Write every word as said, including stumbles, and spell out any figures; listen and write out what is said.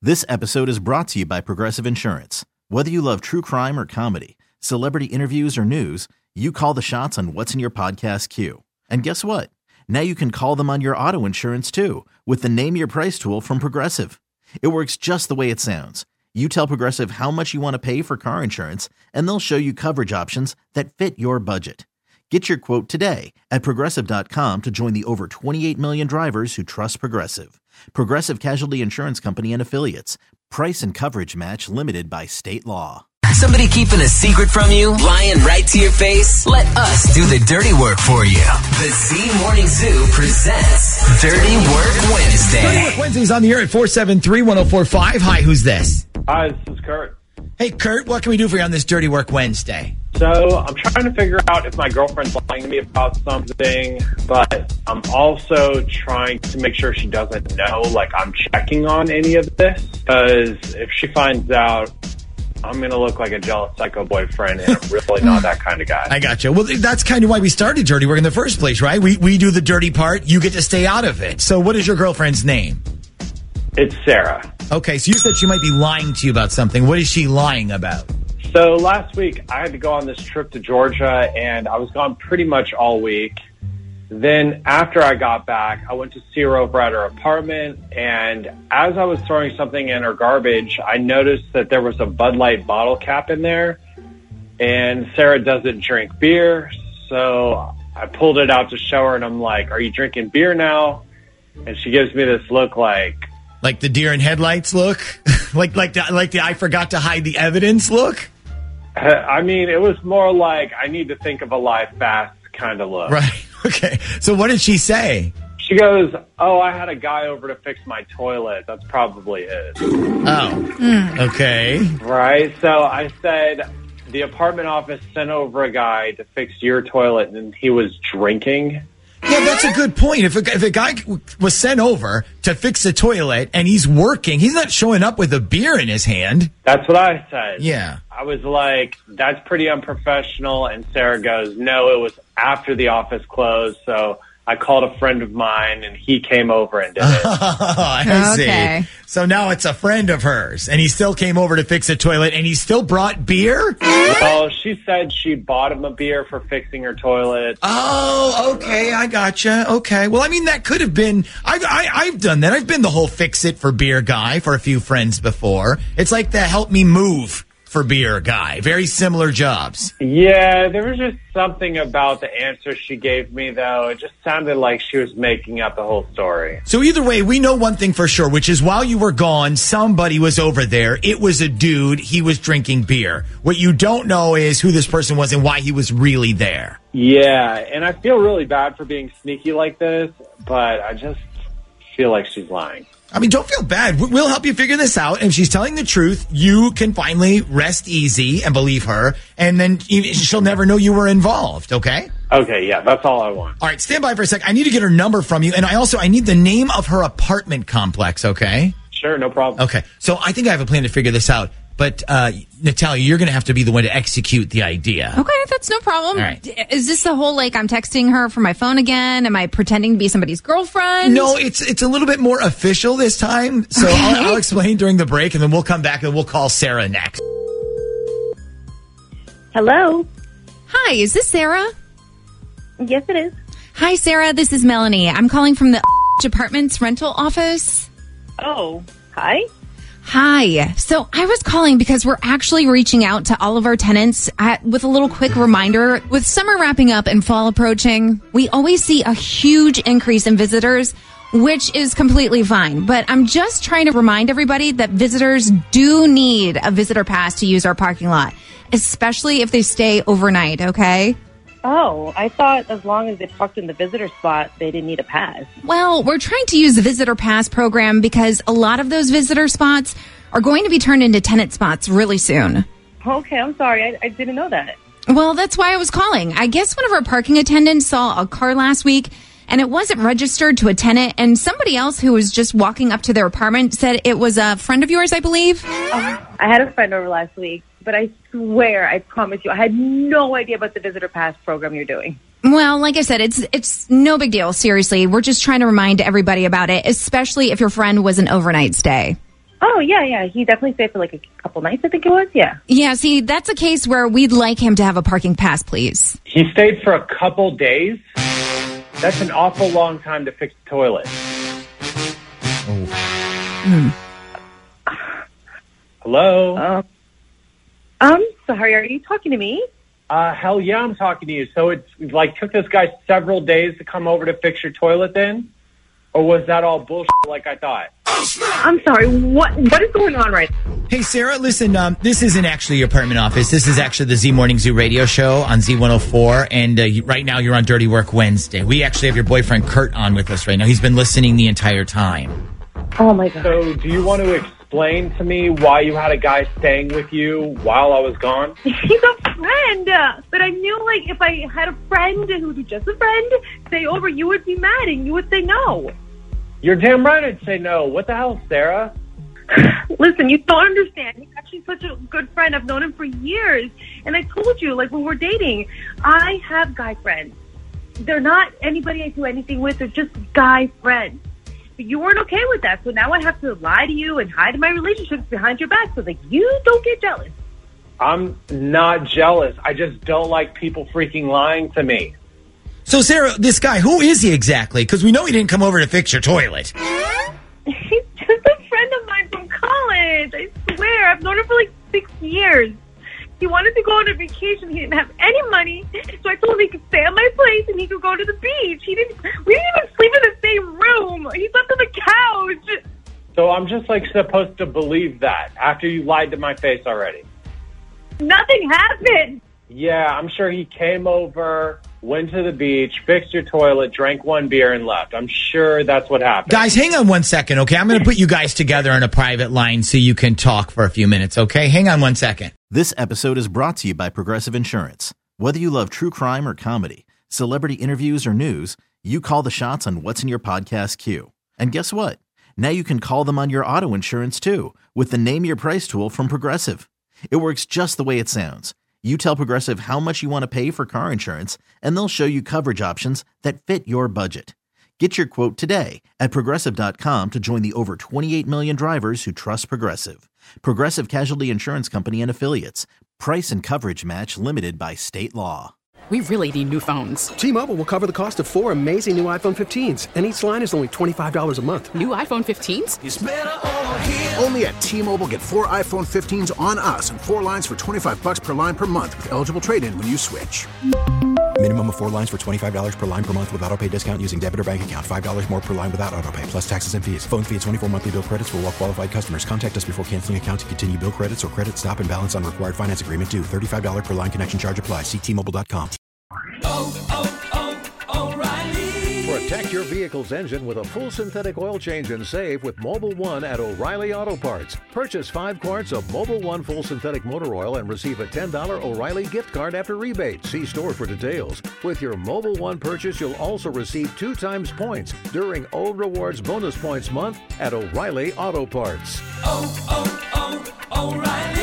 This episode is brought to you by Progressive Insurance. Whether you love true crime or comedy, celebrity interviews or news, you call the shots on what's in your podcast queue. And guess what? Now you can call them on your auto insurance too with the Name Your Price tool from Progressive. It works just the way it sounds. You tell Progressive how much you want to pay for car insurance, and they'll show you coverage options that fit your budget. Get your quote today at Progressive dot com to join the over twenty-eight million drivers who trust Progressive. Progressive Casualty Insurance Company and Affiliates. Price and coverage match limited by state law. Somebody keeping a secret from you? Lying right to your face? Let us do the dirty work for you. The Z Morning Zoo presents Dirty Work Wednesday. Dirty Work Wednesday's on the air at four seven three, one oh four five. Hi, who's this? Hi, this is Kurt. Hey, Kurt, what can we do for you on this Dirty Work Wednesday? So I'm trying to figure out if my girlfriend's lying to me about something, but I'm also trying to make sure she doesn't know, like, I'm checking on any of this. Because if she finds out, I'm going to look like a jealous psycho boyfriend, and I'm really not that kind of guy. I gotcha. Well, that's kind of why we started Dirty Work in the first place, right? We we do the dirty part. You get to stay out of it. So what is your girlfriend's name? It's Sarah. Okay, so you said she might be lying to you about something. What is she lying about? So last week, I had to go on this trip to Georgia, and I was gone pretty much all week. Then after I got back, I went to see her over at her apartment, and as I was throwing something in her garbage, I noticed that there was a Bud Light bottle cap in there, and Sarah doesn't drink beer, so I pulled it out to show her, and I'm like, "Are you drinking beer now?" And she gives me this look like... Like the deer in headlights look? like like the, like the I forgot to hide the evidence look? I mean, it was more like I need to think of a lie fast kind of look. Right. Okay. So what did she say? She goes, "Oh, I had a guy over to fix my toilet. That's probably it." Oh. Mm. Okay. Right. So I said, the apartment office sent over a guy to fix your toilet, and he was drinking. Yeah, that's a good point. If a, if a guy was sent over to fix a toilet and he's working, he's not showing up with a beer in his hand. That's what I said. Yeah. I was like, that's pretty unprofessional. And Sarah goes, "No, it was after the office closed. So I called a friend of mine and he came over and did it." I Okay. see. So now it's a friend of hers and he still came over to fix a toilet and he still brought beer? Well, she said she bought him a beer for fixing her toilet. Oh, okay. I gotcha. Okay. Well, I mean, that could have been, I've, I, I've done that. I've been the whole fix it for beer guy for a few friends before. It's like the help me move for beer guy. Very similar jobs. Yeah, there was just something about the answer she gave me, though. It just sounded like she was making up the whole story. So either way, we know one thing for sure, which is while you were gone, somebody was over there. It was a dude. He was drinking beer. What you don't know is who this person was and why he was really there. Yeah, and I feel really bad for being sneaky like this, but I just feel like she's lying. I mean, don't feel bad. We'll help you figure this out. And if she's telling the truth, you can finally rest easy and believe her. And then she'll never know you were involved, okay? Okay, yeah, that's all I want. All right, stand by for a sec. I need to get her number from you. And I also, I need the name of her apartment complex, okay? Sure, no problem. Okay, so I think I have a plan to figure this out. But, uh, Natalia, you're going to have to be the one to execute the idea. Okay, that's no problem. All right. Is this the whole, like, I'm texting her from my phone again? Am I pretending to be somebody's girlfriend? No, it's it's a little bit more official this time. So Okay. I'll, I'll explain during the break, and then we'll come back and we'll call Sarah next. Hello. Hi, is this Sarah? Yes, it is. Hi, Sarah. This is Melanie. I'm calling from the Apartments rental office. Oh, hi. Hi. So I was calling because we're actually reaching out to all of our tenants at, with a little quick reminder. With summer wrapping up and fall approaching, we always see a huge increase in visitors, which is completely fine. But I'm just trying to remind everybody that visitors do need a visitor pass to use our parking lot, especially if they stay overnight, okay? Oh, I thought as long as they parked in the visitor spot, they didn't need a pass. Well, we're trying to use the Visitor Pass program because a lot of those visitor spots are going to be turned into tenant spots really soon. Okay, I'm sorry. I, I didn't know that. Well, that's why I was calling. I guess one of our parking attendants saw a car last week and it wasn't registered to a tenant, and somebody else who was just walking up to their apartment said it was a friend of yours, I believe. Oh, I had a friend over last week, but I swear, I promise you, I had no idea about the Visitor Pass program you're doing. Well, like I said, it's it's no big deal. Seriously, we're just trying to remind everybody about it, especially if your friend was an overnight stay. Oh, yeah, yeah. He definitely stayed for like a couple nights, I think it was. Yeah. Yeah, see, that's a case where we'd like him to have a parking pass, please. He stayed for a couple days? That's an awful long time to fix the toilet. Oh. Mm. Um, Hello? uh, I'm sorry, are you talking to me? Uh, hell yeah, I'm talking to you. So it's like took this guy several days to come over to fix your toilet then? Or was that all bullshit like I thought? I'm sorry, what what is going on right now? Hey, Sarah, listen, um, this isn't actually your apartment office. This is actually the Z Morning Zoo radio show on Z one oh four. And uh, you, right now you're on Dirty Work Wednesday. We actually have your boyfriend Kurt on with us right now. He's been listening the entire time. Oh, my God. So do you want to explain to me why you had a guy staying with you while I was gone? He's a friend. uh, But I knew, like, if I had a friend who was just a friend stay over, you would be mad and you would say no. You're damn right I'd say no. What the hell, Sarah? Listen, you don't understand. He's actually such a good friend. I've known him for years. And I told you, like, when we're dating, I have guy friends. They're not anybody I do anything with. They're just guy friends. But you weren't okay with that. So now I have to lie to you and hide my relationships behind your back so that you don't get jealous. I'm not jealous. I just don't like people freaking lying to me. So, Sarah, this guy, who is he exactly? Because we know he didn't come over to fix your toilet. He's just a friend of mine from college. I swear. I've known him for like six years. He wanted to go on a vacation. He didn't have any money. So I told him he could stay at my place and he could go to the beach. He didn't. We didn't even sleep in the same room. He slept on the couch. So I'm just like supposed to believe that after you lied to my face already. Nothing happened. Yeah, I'm sure he came over, went to the beach, fixed your toilet, drank one beer, and left. I'm sure that's what happened. Guys, hang on one second, okay? I'm going to put you guys together on a private line so you can talk for a few minutes, okay? Hang on one second. This episode is brought to you by Progressive Insurance. Whether you love true crime or comedy, celebrity interviews or news, you call the shots on what's in your podcast queue. And guess what? Now you can call them on your auto insurance too with the Name Your Price tool from Progressive. It works just the way it sounds. You tell Progressive how much you want to pay for car insurance, and they'll show you coverage options that fit your budget. Get your quote today at Progressive dot com to join the over twenty-eight million drivers who trust Progressive. Progressive Casualty Insurance Company and Affiliates. Price and coverage match limited by state law. We really need new phones. T-Mobile will cover the cost of four amazing new iPhone fifteens, and each line is only twenty-five dollars a month. New iPhone fifteens? It's better over here. Only at T-Mobile, get four iPhone fifteens on us and four lines for twenty-five bucks per line per month with eligible trade-in when you switch. Minimum of four lines for twenty-five dollars per line per month with autopay discount using debit or bank account. five dollars more per line without autopay, plus taxes and fees. Phone fee at twenty-four monthly bill credits for well-qualified customers. Contact us before canceling account to continue bill credits or credit stop and balance on required finance agreement due. thirty-five dollars per line connection charge applies. See T Mobile dot com. Oh, oh, oh, O'Reilly. Protect your vehicle's engine with a full synthetic oil change and save with Mobil one at O'Reilly Auto Parts. Purchase five quarts of Mobil one full synthetic motor oil and receive a ten dollars O'Reilly gift card after rebate. See store for details. With your Mobil one purchase, you'll also receive two times points during O Rewards Bonus Points Month at O'Reilly Auto Parts. Oh, oh, oh, O'Reilly.